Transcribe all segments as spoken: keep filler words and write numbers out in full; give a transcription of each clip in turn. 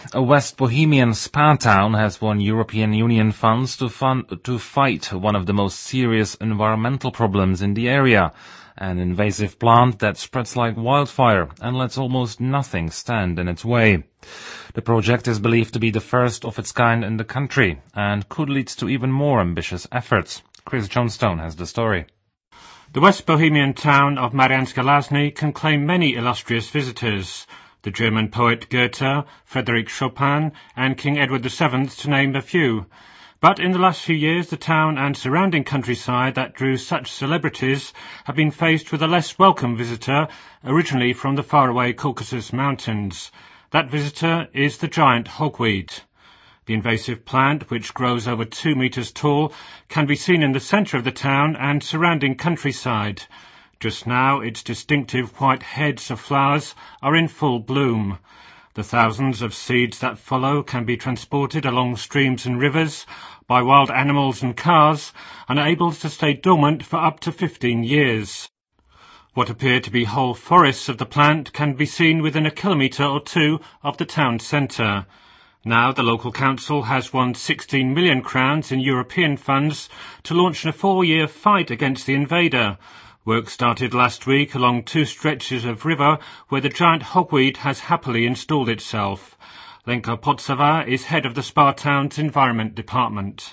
A West Bohemian spa town has won European Union funds to, fund, to fight one of the most serious environmental problems in the area, an invasive plant that spreads like wildfire and lets almost nothing stand in its way. The project is believed to be the first of its kind in the country and could lead to even more ambitious efforts. Chris Johnstone has the story. The West Bohemian town of Mariánské Lázně can claim many illustrious visitors. The German poet Goethe, Frédéric Chopin and King Edward the Seventh, to name a few. But in the last few years, the town and surrounding countryside that drew such celebrities have been faced with a less welcome visitor, originally from the faraway Caucasus Mountains. That visitor is the giant hogweed. The invasive plant, which grows over two metres tall, can be seen in the centre of the town and surrounding countryside. Just now, its distinctive white heads of flowers are in full bloom. The thousands of seeds that follow can be transported along streams and rivers by wild animals and cars and are able to stay dormant for up to fifteen years. What appear to be whole forests of the plant can be seen within a kilometre or two of the town centre. Now the local council has won sixteen million crowns in European funds to launch a four-year fight against the invader. Work started last week along two stretches of river where the giant hogweed has happily installed itself. Lenka Podsava is head of the spa town's environment department.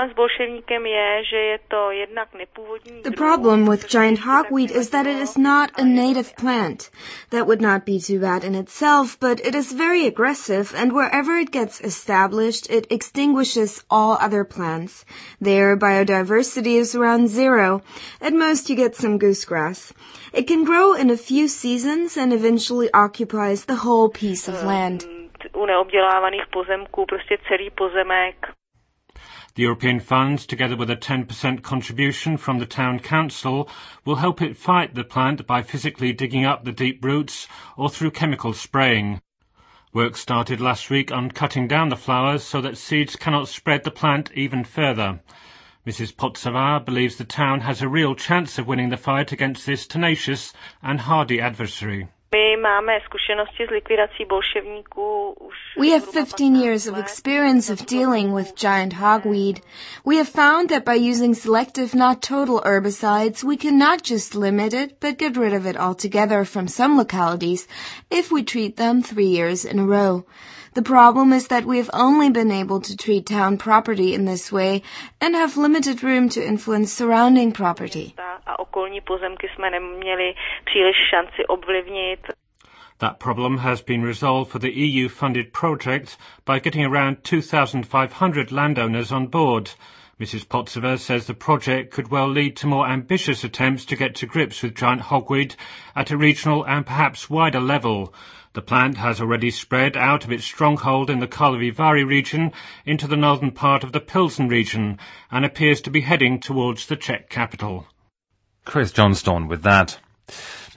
The problem with giant hogweed is that it is not a native plant. That would not be too bad in itself, but it is very aggressive, and wherever it gets established, it extinguishes all other plants. Their biodiversity is around zero. At most you get some goosegrass. It can grow in a few seasons and eventually occupies the whole piece of land. The European funds, together with a ten percent contribution from the town council, will help it fight the plant by physically digging up the deep roots or through chemical spraying. Work started last week on cutting down the flowers so that seeds cannot spread the plant even further. Missus Podsava believes the town has a real chance of winning the fight against this tenacious and hardy adversary. We have fifteen years of experience of dealing with giant hogweed. We have found that by using selective, not total herbicides, we can not just limit it, but get rid of it altogether from some localities if we treat them three years in a row. The problem is that we have only been able to treat town property in this way and have limited room to influence surrounding property. That problem has been resolved for the E U-funded project by getting around two thousand five hundred landowners on board. Missus Podsava says the project could well lead to more ambitious attempts to get to grips with giant hogweed at a regional and perhaps wider level. The plant has already spread out of its stronghold in the Karlovy Vary region into the northern part of the Pilsen region and appears to be heading towards the Czech capital. Chris Johnstone with that.